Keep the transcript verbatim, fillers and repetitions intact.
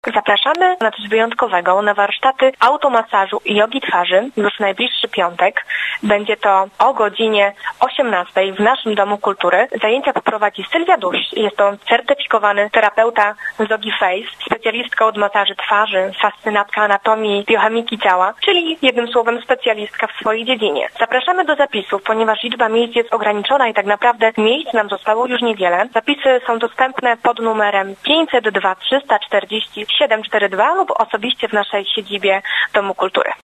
Zapraszamy na coś wyjątkowego, na warsztaty automasażu i jogi twarzy już w najbliższy piątek. Będzie to o godzinie osiemnastej w naszym Domu Kultury. Zajęcia poprowadzi Sylwia Duś. Jest to certyfikowany terapeuta z Yogi Face, specjalistka od masaży twarzy, fascynatka anatomii, biochemiki ciała, czyli jednym słowem specjalistka w swojej dziedzinie. Zapraszamy do zapisów, ponieważ liczba miejsc jest ograniczona i tak naprawdę miejsc nam zostało już niewiele. Zapisy są dostępne pod numerem pięćset dwa trzysta czterdzieści siedem czterdzieści dwa lub osobiście w naszej siedzibie Domu Kultury.